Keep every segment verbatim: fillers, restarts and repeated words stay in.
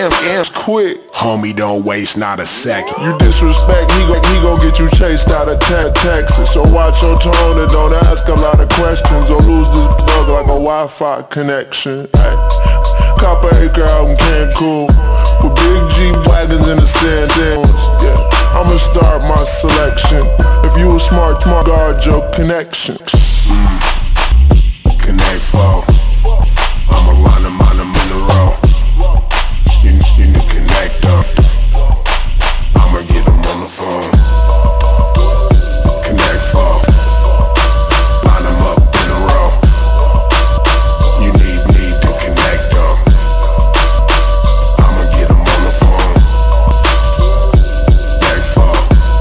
M, M's quick. Homie, don't waste not a second. You disrespect, he gon' he gon' get you chased out of te- Texas. So watch your tone and don't ask a lot of questions, or lose this plug like a Wi-Fi connection. Ay. Copper Acre out in Cancun with big G wagons in the sand dunes. Yeah, I'ma start my selection. If you a smart, smart, guard your connections. Mm. Connect four. I'ma line them, line them in a row. You, you need to connect up. I'ma get them on the phone. Connect four. Line them up in a row. You need, need to connect up. I'ma get them on the phone. Connect four.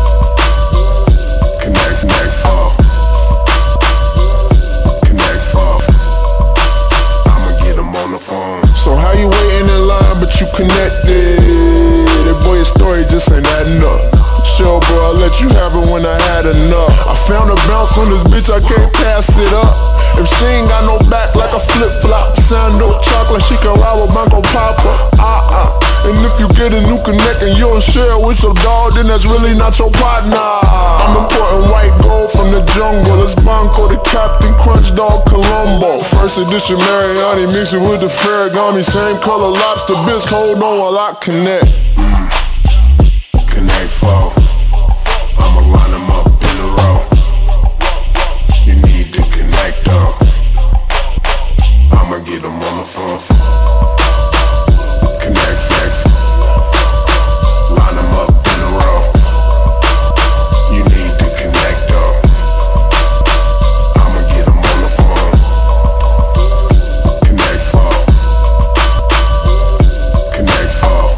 Connect, connect four. Connect four. I'ma get them on the phone. So how you waiting in line but you connected? That boy, your story just ain't adding up. Sure bro, I let you have it when I had enough. I found a bounce on this bitch, I can't pass it up. If she ain't got no back like a flip-flop, sandal chocolate, she can ride with Banco Papa. Uh-uh. And if you get a new connect and you don't share with your dog, then that's really not your partner. I'm importing white gold from the jungle. It's Banco, the Captain Crunch Dog Colombo. First edition Mariani, mix it with the Ferragamo. Same color lobster bisque, hold on while I connect. Mm. Connect four. I'ma line them up in a row. You need to connect up. I'ma get them on the phone. Connect, flex. Line them up in a row. You need to connect up. I'ma get them on the phone. Connect four. Connect four.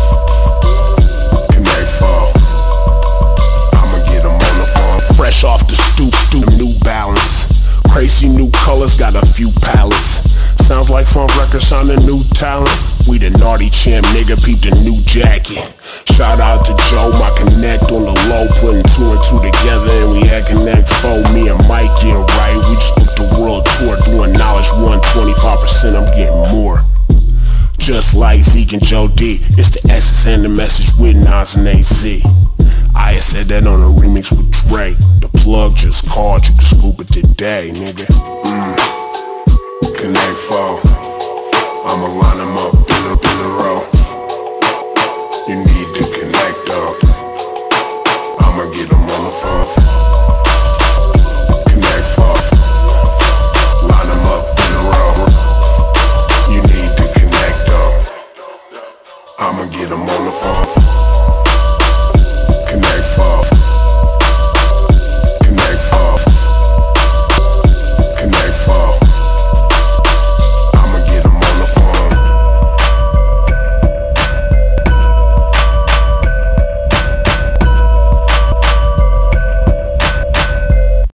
Connect four. I'ma get them on the phone. Fresh off the stoop, stoop, New Balance. Crazy new colors, got a few palettes. Sounds like Fun Records on the new talent. We the naughty champ, nigga, peep the new jacket. Shout out to Joe, my connect on the low, putting two and two together and we had connect four. Me and Mike getting right, we just booked the world tour, doing knowledge one, twenty-five percent, I'm getting more. Just like Zeke and Joe D, it's the essence and the message with Nas and A Z. I said that on a remix with Dre. The plug just called, you can scoop it today, nigga. Mm. Connect four. I'm a